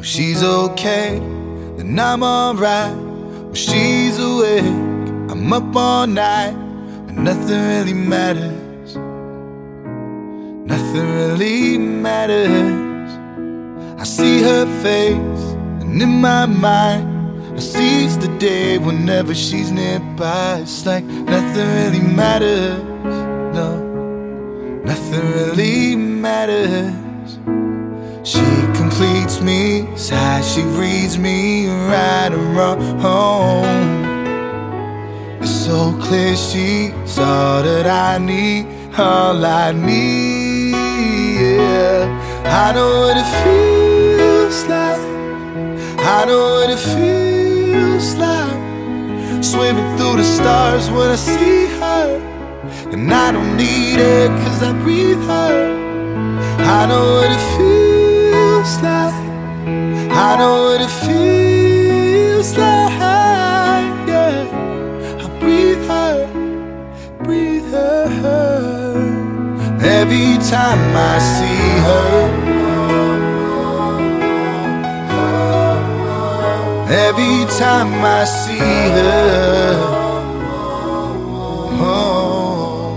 she's okay, then I'm alright. When she's awake, I'm up all night, and nothing really matters. Nothing really matters. I see her face, and in my mind I seize the day whenever she's nearby. It's like nothing really matters. No, nothing really matters. She completes me, sighs, she reads me right and wrong. It's so clear she's all that I need, all I need, yeah. I know what it feels like, I know what it feels like, swimming through the stars when I see her. And I don't need her, cause I breathe her. I know what it feels like, I know what it feels like, yeah. I breathe her, breathe her. Every time I see her, every time I see her, oh.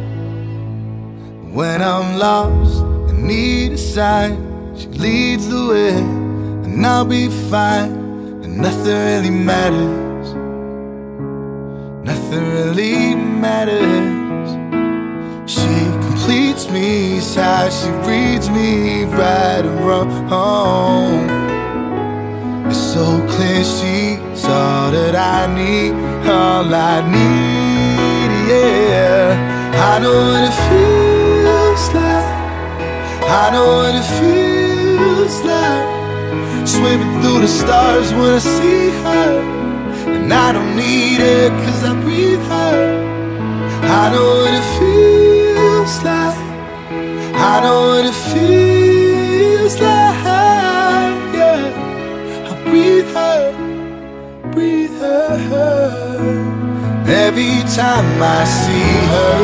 When I'm lost and need a sign, she leads the way, and I'll be fine, and nothing really matters. Nothing really matters. She completes me, sighs, she reads me right and wrong. It's so clear she's all that I need, all I need, yeah. I know what it feels like, I know what it feels like, swimming through the stars when I see her. And I don't need her, cause I breathe her. I know what it feels like, I know what it feels like, yeah. I breathe her, breathe her. Every time I see her,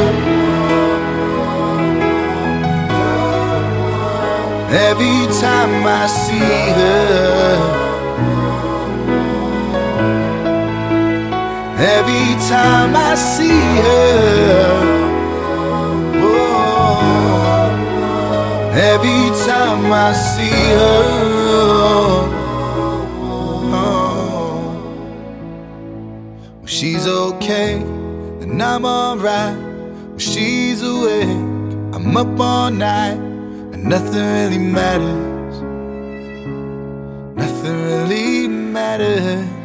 every time I see her, every time I see her, oh, every time I see her, oh. When she's okay, then I'm alright. When she's awake, I'm up all night, and nothing really matters. Nothing really matters.